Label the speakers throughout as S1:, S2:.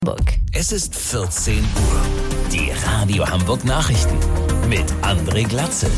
S1: Es ist 14 Uhr. Die Radio Hamburg Nachrichten mit André Glatzel.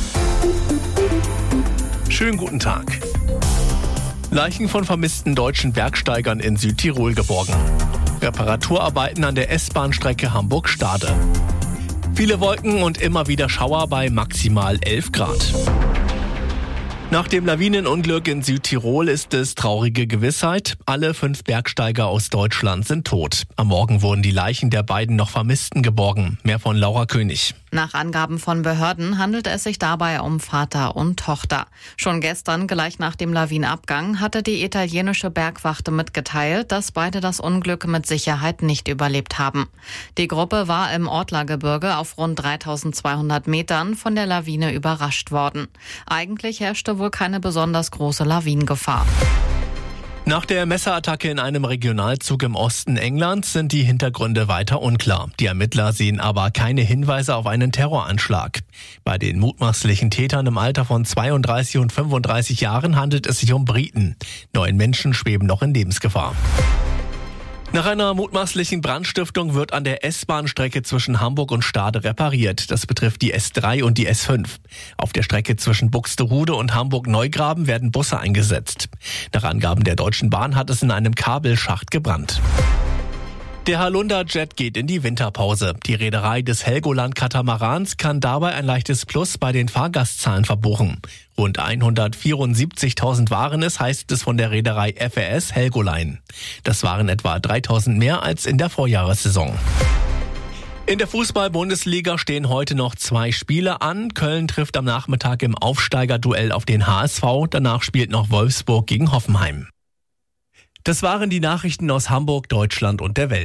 S2: Schönen guten Tag. Leichen von vermissten deutschen Bergsteigern in Südtirol geborgen. Reparaturarbeiten an der S-Bahn-Strecke Hamburg-Stade. Viele Wolken und immer wieder Schauer bei maximal 11 Grad. Nach dem Lawinenunglück in Südtirol ist es traurige Gewissheit. Alle 5 Bergsteiger aus Deutschland sind tot. Am Morgen wurden die Leichen der beiden noch Vermissten geborgen. Mehr von Laura König.
S3: Nach Angaben von Behörden handelt es sich dabei um Vater und Tochter. Schon gestern, gleich nach dem Lawinenabgang, hatte die italienische Bergwacht mitgeteilt, dass beide das Unglück mit Sicherheit nicht überlebt haben. Die Gruppe war im Ortlergebirge auf rund 3200 Metern von der Lawine überrascht worden. Eigentlich herrschte wohl keine besonders große Lawinengefahr.
S2: Nach der Messerattacke in einem Regionalzug im Osten Englands sind die Hintergründe weiter unklar. Die Ermittler sehen aber keine Hinweise auf einen Terroranschlag. Bei den mutmaßlichen Tätern im Alter von 32 und 35 Jahren handelt es sich um Briten. 9 Menschen schweben noch in Lebensgefahr. Nach einer mutmaßlichen Brandstiftung wird an der S-Bahn-Strecke zwischen Hamburg und Stade repariert. Das betrifft die S3 und die S5. Auf der Strecke zwischen Buxtehude und Hamburg-Neugraben werden Busse eingesetzt. Nach Angaben der Deutschen Bahn hat es in einem Kabelschacht gebrannt. Der Halunda-Jet geht in die Winterpause. Die Reederei des Helgoland-Katamarans kann dabei ein leichtes Plus bei den Fahrgastzahlen verbuchen. Rund 174.000 waren es, heißt es von der Reederei FRS Helgoline. Das waren etwa 3.000 mehr als in der Vorjahressaison. In der Fußball-Bundesliga stehen heute noch 2 Spiele an. Köln trifft am Nachmittag im Aufsteigerduell auf den HSV. Danach spielt noch Wolfsburg gegen Hoffenheim. Das waren die Nachrichten aus Hamburg, Deutschland und der Welt.